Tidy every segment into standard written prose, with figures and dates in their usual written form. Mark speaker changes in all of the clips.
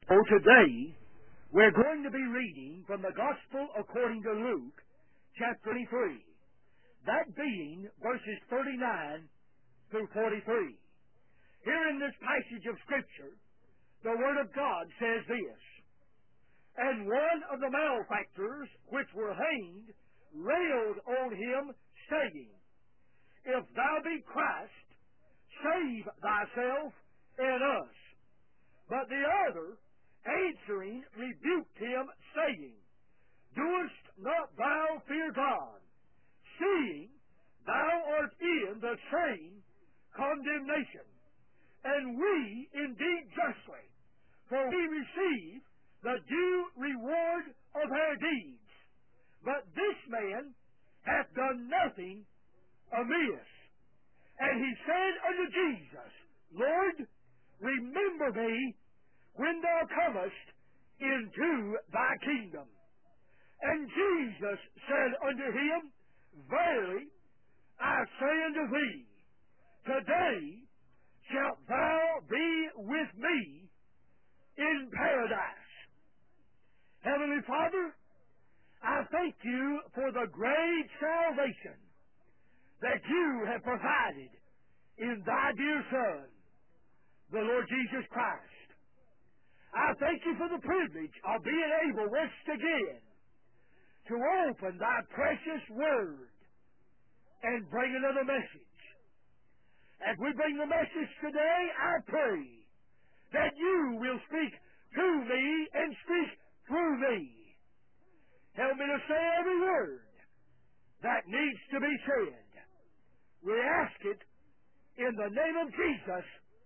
Speaker 1: So today, we're going to be reading from the Gospel according to Luke, chapter 23, that being verses 39 through 43. Here in this passage of Scripture, the Word of God says this, "And one of the malefactors which were hanged railed on him, saying, If thou be Christ, save thyself and us. But the other, answering, rebuked him, saying, Doest not thou fear God, seeing thou art in the same condemnation? And we indeed justly, for we receive the due reward of our deeds. But this man hath done nothing amiss. And he said unto Jesus, Lord, remember me when thou comest into thy kingdom. And Jesus said unto him, Verily I say unto thee, today shalt thou be with me in paradise. Heavenly Father, I thank you for the great salvation that you have provided in thy dear Son, the Lord Jesus Christ. I thank you for the privilege of being able once again to open thy precious word and bring another message. As we bring the message today, I pray that you will speak to me and speak through me. Help me to say every word that needs to be said. We ask it in the name of Jesus.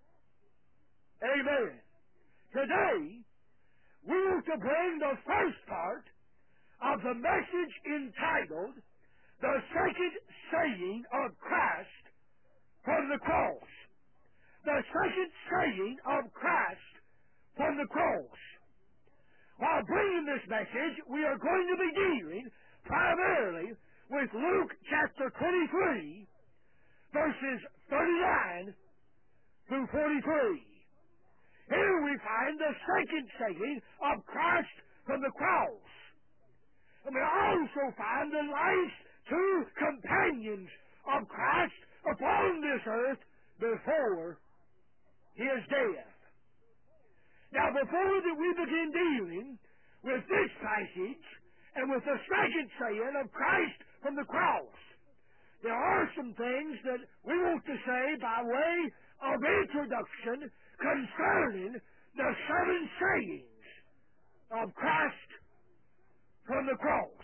Speaker 1: Amen. Today, we want to bring the first part of the message entitled, The Second Saying of Christ from the Cross. The second saying of Christ from the cross. While bringing this message, we are going to be dealing primarily with Luke chapter 23, verses 39 through 43. Here we find the second saying of Christ from the cross. And we also find the last two companions of Christ upon this earth before his death. Now, before we begin dealing with this passage and with the second saying of Christ from the cross, there are some things that we want to say by way of introduction concerning the seven sayings of Christ from the cross.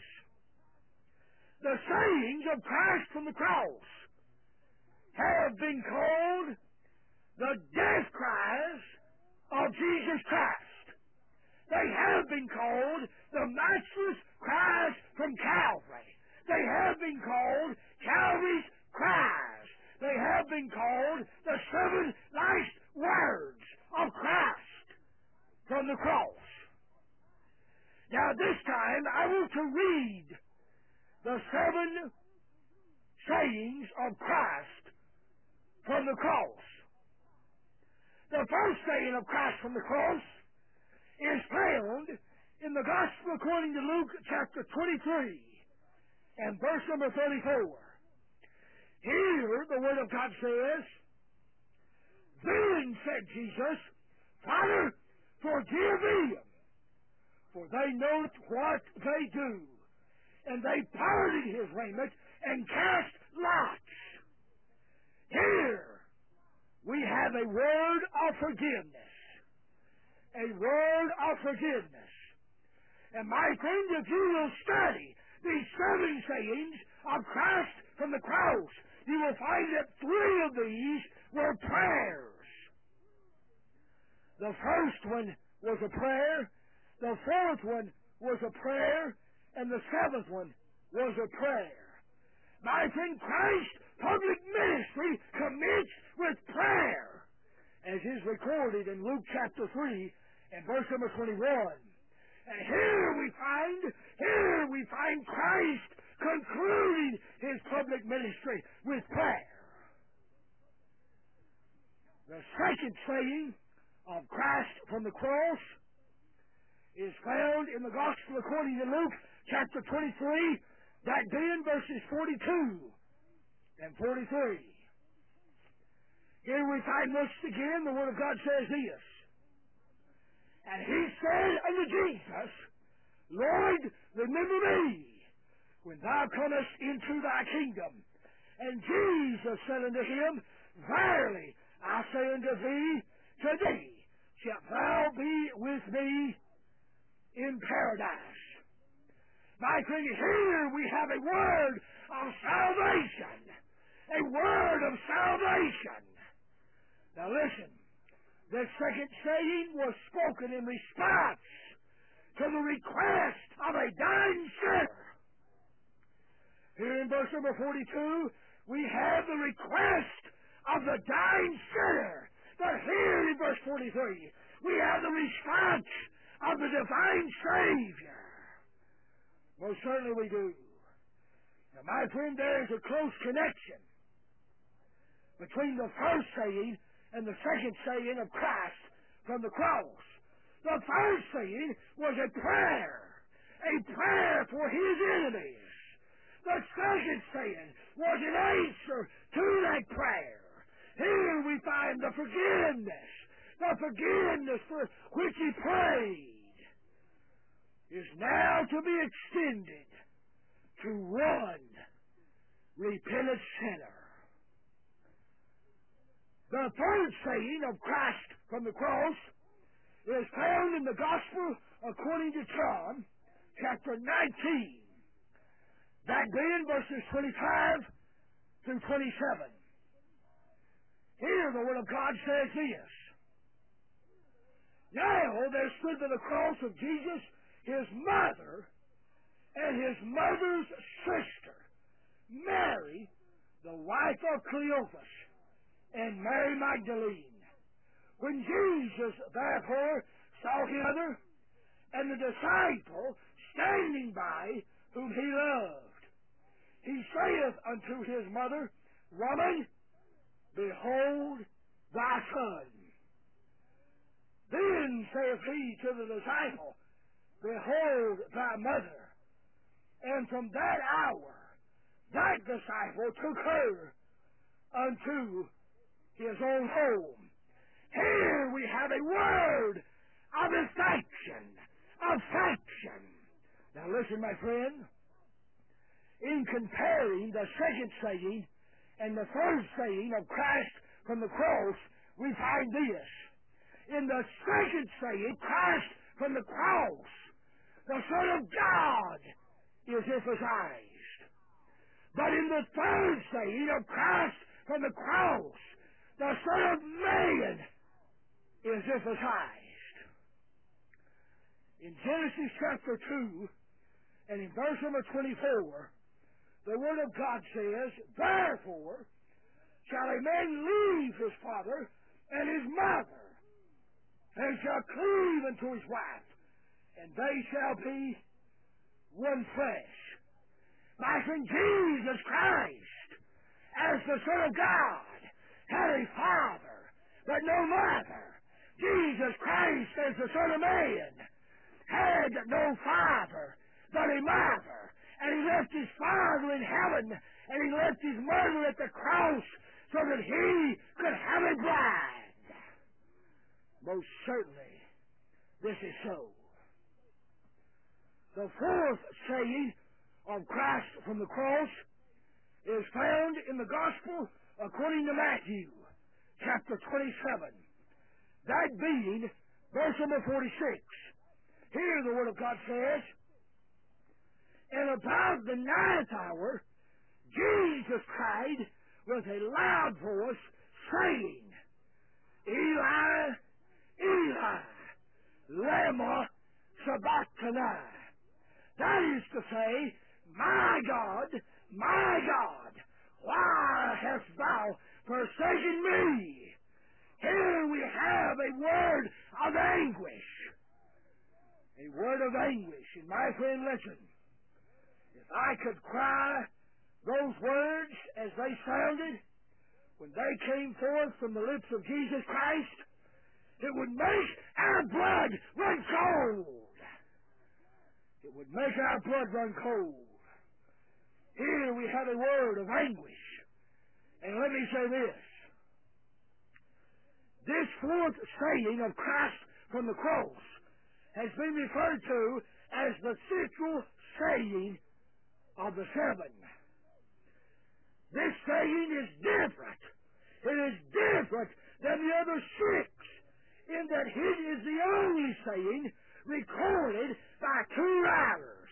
Speaker 1: The sayings of Christ from the cross have been called the death cries of Jesus Christ. They have been called the matchless cries from Calvary. They have been called Calvary's cries. They have been called the seven last words of Christ from the cross. Now this time I want to read the seven sayings of Christ from the cross. The first saying of Christ from the cross is found in the Gospel according to Luke chapter 23 and verse number 34. Here the Word of God says, Then said Jesus, Father, forgive them, for they know not what they do. And they parted his raiment and cast lots. Here we have a word of forgiveness. A word of forgiveness. And my friend, if you will study these seven sayings of Christ from the cross, you will find that three of these were prayers. The first one was a prayer, the fourth one was a prayer, and the seventh one was a prayer. My friend, Christ's public ministry commenced with prayer, as is recorded in Luke chapter 3 and verse number 21. And here we find Christ concluding his public ministry with prayer. The second saying of Christ from the cross is found in the Gospel according to Luke, chapter 23, that being verses 42 and 43. Here we find once again the Word of God says this. And he said unto Jesus, Lord, remember me when thou comest into thy kingdom. And Jesus said unto him, Verily I say unto thee, today shalt thou be with me in paradise. My friend, here we have a word of salvation. A word of salvation. Now listen, this second saying was spoken in response to the request of a dying sinner. Here in verse number 42, we have the request of the dying sinner. But here in verse 43, we have the response of the divine Savior. Most certainly we do. Now, my friend, there is a close connection between the first saying and the second saying of Christ from the cross. The first saying was a prayer for his enemies. The second saying was an answer to that prayer. Here we find the forgiveness for which he prayed is now to be extended to one repentant sinner. The third saying of Christ from the cross is found in the Gospel according to John, chapter 19. That being verses 25 through 27. Here the Word of God says this. Now there stood by the cross of Jesus his mother and his mother's sister, Mary, the wife of Cleophas, and Mary Magdalene. When Jesus therefore saw his mother and the disciple standing by whom he loved, he saith unto his mother, Woman, behold thy son. Then saith he to the disciple, Behold thy mother. And from that hour that disciple took her unto his own home. Here we have a word of affection. Now listen, my friend. In comparing the second saying and the third saying of Christ from the cross, we find this. In the second saying, Christ from the cross, the Son of God is emphasized. But in the third saying of Christ from the cross, the Son of Man is emphasized. In Genesis chapter 2 and in verse number 24, the Word of God says, Therefore shall a man leave his father and his mother, and shall cleave unto his wife, and they shall be one flesh. My friend, Jesus Christ, as the Son of God, had a father, but no mother. Jesus Christ, as the Son of Man, had no father, but a mother. And he left his father in heaven, and he left his mother at the cross so that he could have a bride. Most certainly, this is so. The fourth saying of Christ from the cross is found in the Gospel according to Matthew, chapter 27. That being verse number 46. Here the Word of God says, And about the ninth hour, Jesus cried with a loud voice, saying, Eli, Eli, lama sabachthani. That is to say, My God, why hast thou forsaken me? Here we have a word of anguish. A word of anguish. And my friend, listen. If I could cry those words as they sounded when they came forth from the lips of Jesus Christ, it would make our blood run cold. It would make our blood run cold. Here we have a word of anguish. And let me say this. This fourth saying of Christ from the cross has been referred to as the central saying of the seven. This saying is different. It is different than the other six in that it is the only saying recorded by two writers.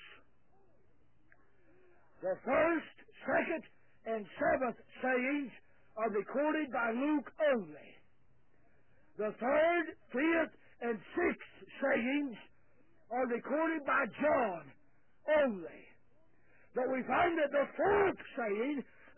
Speaker 1: The first, second, and seventh sayings are recorded by Luke only. The third, fifth, and sixth sayings are recorded by John only. But we find that the fourth saying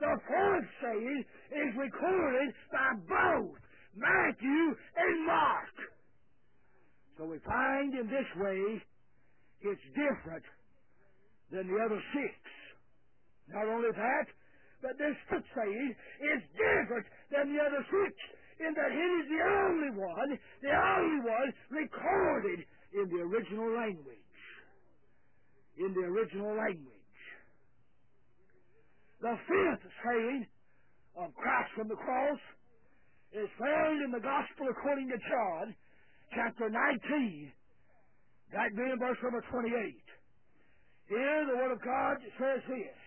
Speaker 1: is recorded by both Matthew and Mark. So we find in this way it's different than the other six. Not only that, but this fifth saying is different than the other six in that it is the only one recorded in the original language. In the original language. The fifth saying of Christ from the cross is found in the Gospel according to John, chapter 19, that being verse number 28. Here the Word of God says this.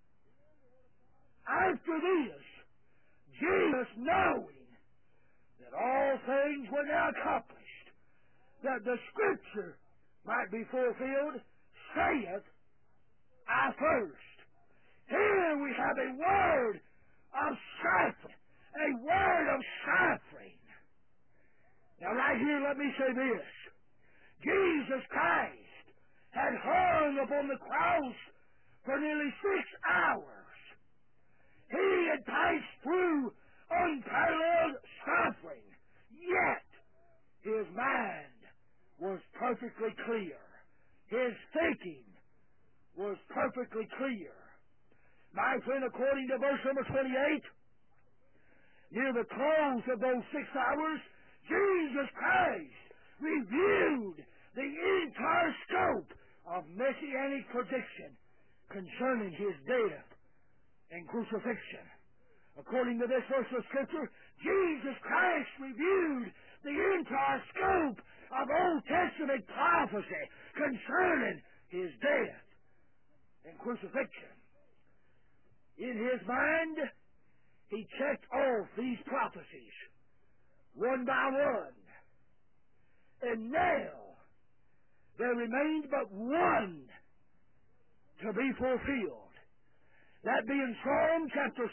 Speaker 1: After this, Jesus, knowing that all things were now accomplished, that the Scripture might be fulfilled, saith, I thirst. Here we have a word of suffering. A word of suffering. Now right here, let me say this. Jesus Christ had hung upon the cross for nearly 6 hours. He had passed through unparalleled suffering. Yet, his mind was perfectly clear. His thinking was perfectly clear. My friend, according to verse number 28, near the close of those 6 hours, Jesus Christ reviewed the entire scope of messianic prediction concerning his death and crucifixion. According to this verse of Scripture, Jesus Christ reviewed the entire scope of Old Testament prophecy concerning his death and crucifixion. In his mind, he checked off these prophecies one by one. And now, there remained but one to be fulfilled. That being Psalm chapter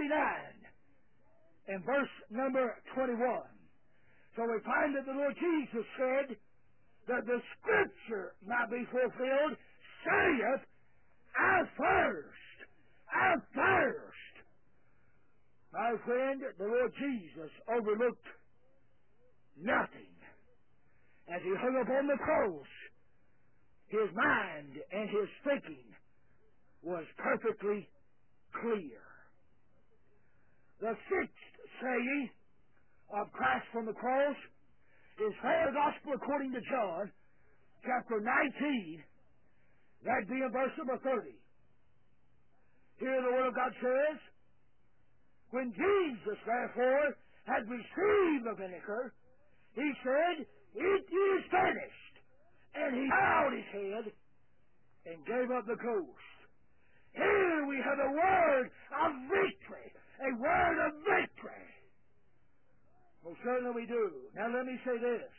Speaker 1: 69 and verse number 21. So we find that the Lord Jesus said that the Scripture might be fulfilled, saith, I thirst. I thirst. My friend, the Lord Jesus overlooked nothing. As he hung upon the cross, his mind and his thinking was perfectly clear. The sixth saying of Christ from the cross is found in the Gospel according to John, chapter 19, that being verse number 30. Here the Word of God says, when Jesus, therefore, had received the vinegar, he said, it is finished. And he bowed his head and gave up the ghost. Here we have a word of victory. A word of victory. Most certainly we do. Now let me say this.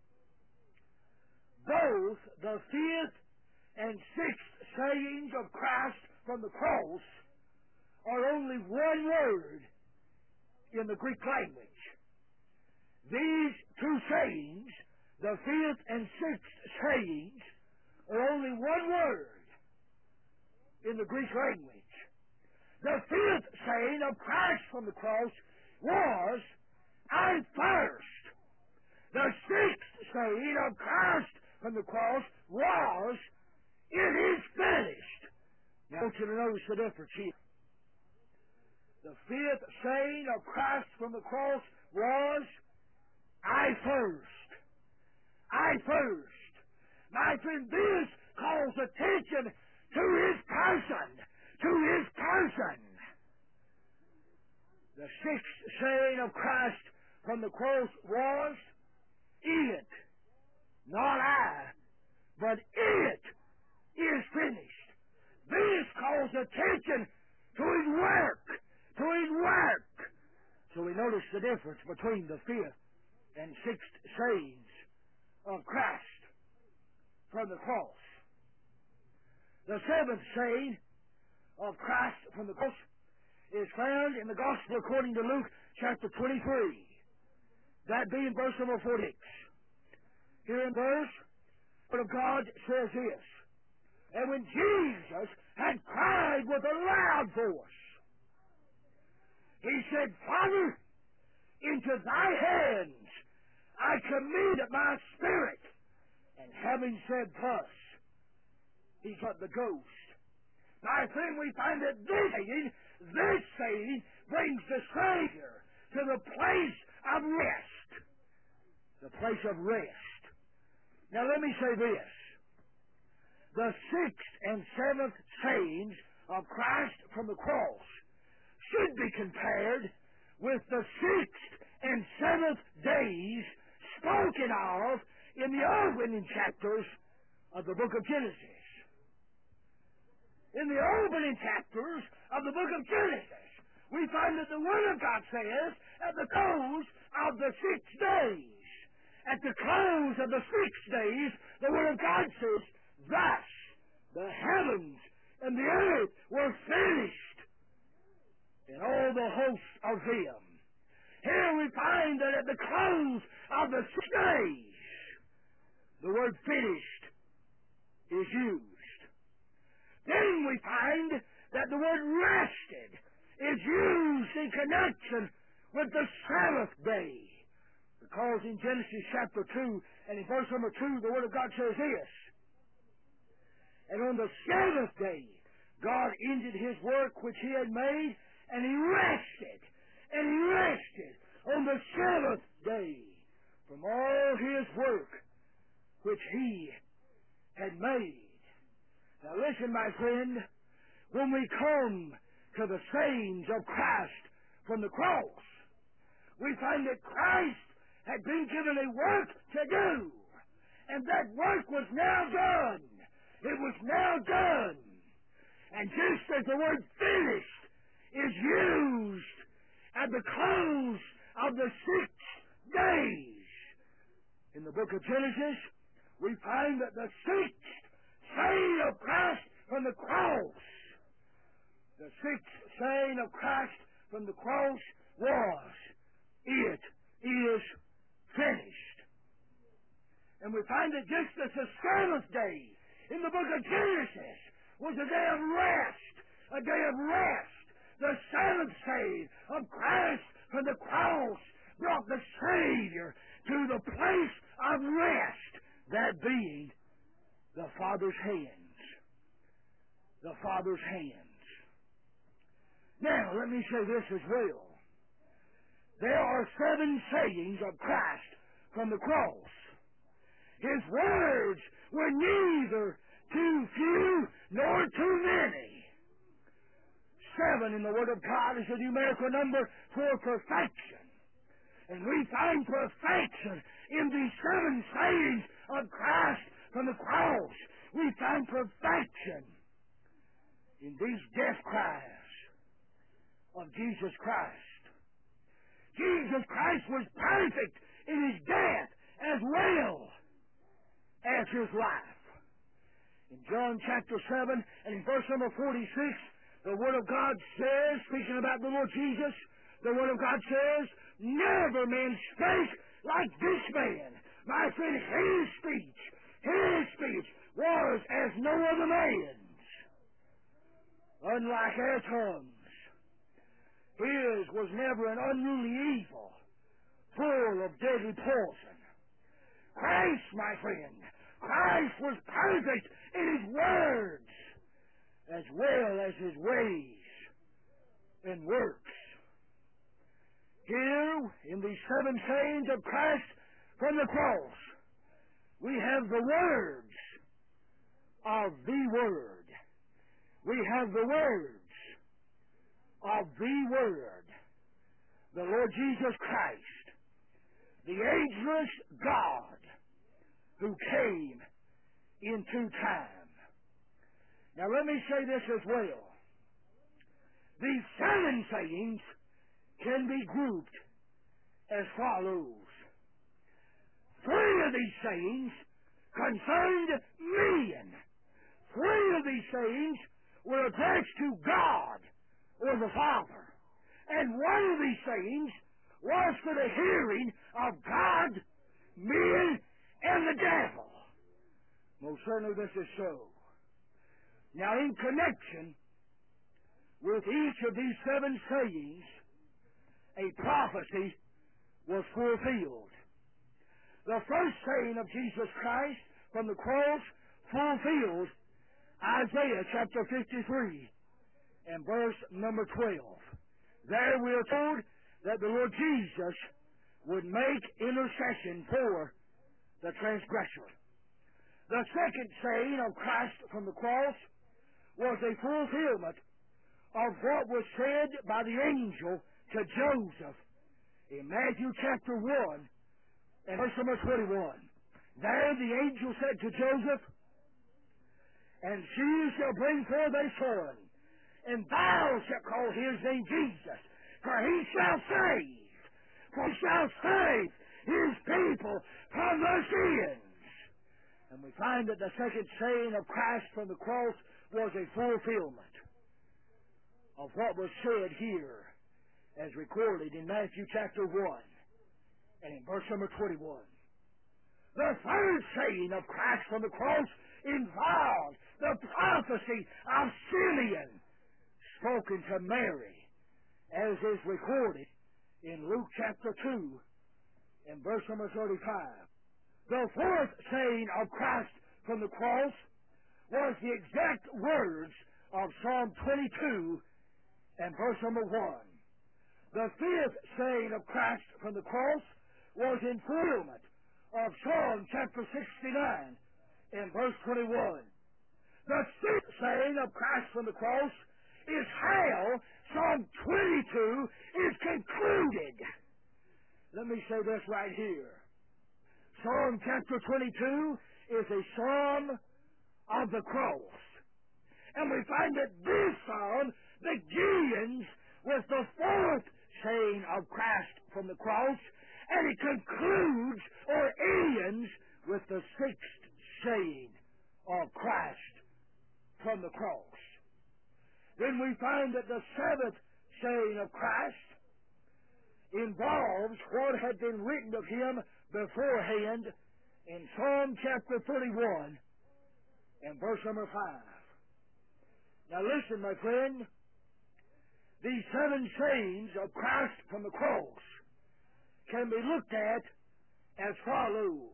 Speaker 1: Both the fifth and sixth sayings of Christ from the cross are only one word in the Greek language. These two sayings, the fifth and sixth sayings, are only one word in the Greek language. The fifth saying of Christ from the cross was, I thirst. The sixth saying of Christ from the cross was, it is finished. Now I want you to notice the difference here. The fifth saying of Christ from the cross was, I thirst. I thirst. My friend, this calls attention to His person. To His person. The sixth saying of Christ from the cross was, "It, not I, but it is finished." This calls attention to His work. To His work. So we notice the difference between the fifth and sixth sayings of Christ from the cross. The seventh saying of Christ from the cross is found in the Gospel according to Luke chapter 23. That being verse number 46. Here in verse, the Word of God says this: "And when Jesus had cried with a loud voice, He said, Father, into Thy hands I commend my spirit. And having said thus, He got the ghost." My friend, we find that this saying brings the Savior to the place of rest. The place of rest. Now let me say this. The sixth and seventh sayings of Christ from the cross should be compared with the sixth and seventh days spoken of in the opening chapters of the book of Genesis. In the opening chapters of the book of Genesis, we find that the Word of God says, at the close of the 6 days, at the close of the 6 days, the Word of God says, "Thus the heavens and the earth were finished, and all the hosts of them." Here we find that at the close of the 6 days, the word "finished" is used. Then we find that the word "rested" is used in connection with the seventh day. Because in Genesis chapter 2 and in verse number 2, the Word of God says this: "And on the seventh day, God ended His work which He had made, and He rested. And He rested on the seventh day from all His work which He had made." Now listen, my friend, when we come to the sayings of Christ from the cross, we find that Christ had been given a work to do, and that work was now done. It was now done. And just as the word "finished" is used at the close of the 6 days in the book of Genesis, we find that the sixth saying of Christ from the cross, the sixth saying of Christ from the cross was, "It is finished." And we find that just as the seventh day in the book of Genesis was a day of rest, the seventh saying of Christ from the cross brought the Savior to the place of rest, that being the Father's hands. The Father's hands. Now, let me say this as well. There are 7 sayings of Christ from the cross. His words were neither too few nor too many. 7 in the Word of God is a numerical number for perfection. And we find perfection in these 7 sayings of Christ from the cross. We find perfection in these death cries of Jesus Christ. Jesus Christ was perfect in His death as well as His life. In John chapter 7 and in verse number 46, the Word of God says, speaking about the Lord Jesus, the Word of God says, "Never man spake like this man." My friend, His speech was as no other man's. Unlike our tongues, His was never an unruly evil, full of deadly poison. Christ, my friend, Christ was perfect in His words as well as His ways and works. Here, in these 7 sayings of Christ from the cross, we have the words of the Word. We have the words of the Word, the Lord Jesus Christ, the ageless God who came into time. Now let me say this as well. These 7 sayings can be grouped as follows. 3 of these sayings concerned men. 3 of these sayings were addressed to God or the Father. And 1 of these sayings was for the hearing of God, men, and the devil. Most certainly this is so. Now in connection with each of these 7 sayings, a prophecy was fulfilled. The first saying of Jesus Christ from the cross fulfilled Isaiah chapter 53 and verse number 12. There we are told that the Lord Jesus would make intercession for the transgressor. The second saying of Christ from the cross was a fulfillment of what was said by the angel to Joseph in Matthew chapter 1 and verse number 21. There the angel said to Joseph, "And she shall bring forth a son, and thou shalt call his name Jesus, for he shall save his people from their sins." And we find that the second saying of Christ from the cross was a fulfillment of what was said here as recorded in Matthew chapter 1 and in verse number 21. The third saying of Christ from the cross involved the prophecy of Simeon spoken to Mary, as is recorded in Luke chapter 2 and verse number 35. The fourth saying of Christ from the cross was the exact words of Psalm 22 and verse number 1. The fifth saying of Christ from the cross was in fulfillment of Psalm chapter 69 and verse 21. The sixth saying of Christ from the cross is how Psalm 22 is concluded. Let me say this right here. Psalm chapter 22 is a psalm of the cross. And we find that this psalm begins with the fourth saying of Christ from the cross, and it concludes or ends with the sixth saying of Christ from the cross. Then we find that the seventh saying of Christ involves what had been written of him beforehand in Psalm chapter 31 and verse number 5. Now listen, my friend, these seven sayings of Christ from the cross can be looked at as follows.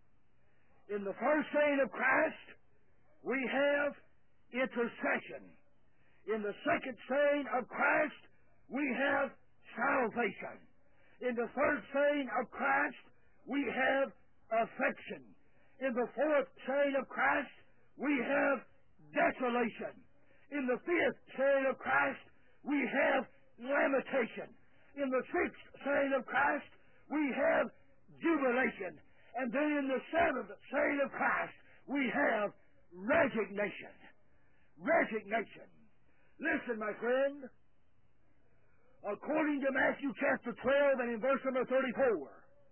Speaker 1: In the first saying of Christ, we have intercession. In the second saying of Christ, we have salvation. In the third saying of Christ, we have affection. In the fourth saying of Christ, we have desolation. In the fifth saying of Christ, we have lamentation. In the sixth saying of Christ, we have jubilation. And then in the seventh saying of Christ, we have resignation. Resignation. Listen, my friend. According to Matthew chapter 12 and in verse number 34,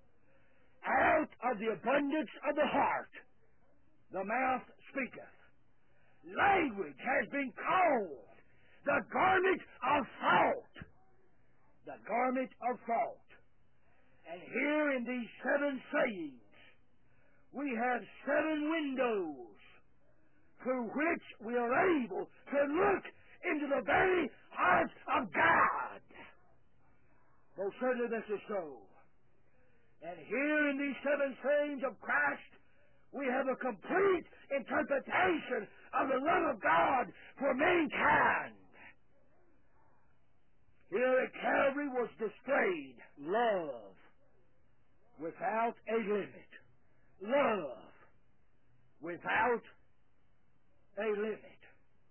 Speaker 1: out of the abundance of the heart, the mouth speaketh. Language has been called the garment of fault. The garment of fault. And here in these seven sayings, we have seven windows through which we are able to look into the very heart of God. Most certainly this is so. And here in these seven sayings of Christ, we have a complete interpretation of the love of God for mankind. Here at Calvary was displayed love without a limit. Love without a limit.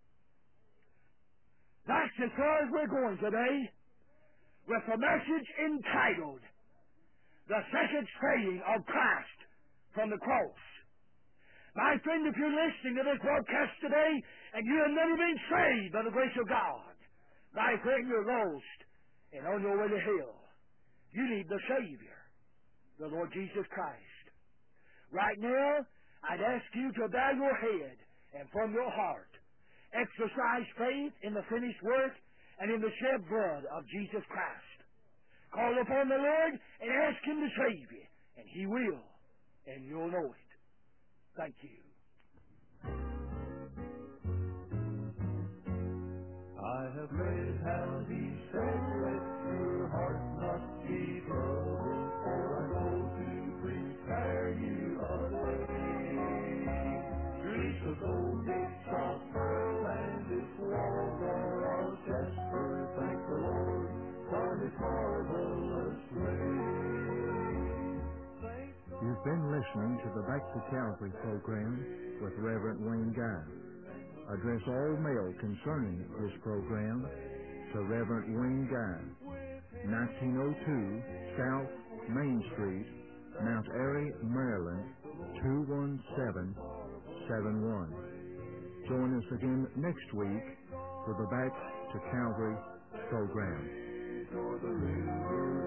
Speaker 1: That's as far as we're going today with the message entitled The Second Saying of Christ from the Cross. My friend, if you're listening to this broadcast today and you have never been saved by the grace of God, my friend, you're lost and on your way to hell. You need the Savior, the Lord Jesus Christ. Right now, I'd ask you to bow your head and from your heart exercise faith in the finished work and in the shed blood of Jesus Christ. Call upon the Lord and ask Him to save you, and He will, and you'll know it. Thank you.
Speaker 2: I have read how He said, let your heart not be troubled, for I go to prepare you a way. Streets of gold, gates of pearl, and its walls are of jasper. Thank the Lord for His marvelous grace.
Speaker 3: You've been listening to the Back to Calvary program with Reverend Wayne Guy. Address all mail concerning this program to Reverend Wayne Guy, 1902 South Main Street, Mount Airy, Maryland, 21771. Join us again next week for the Back to Calvary program.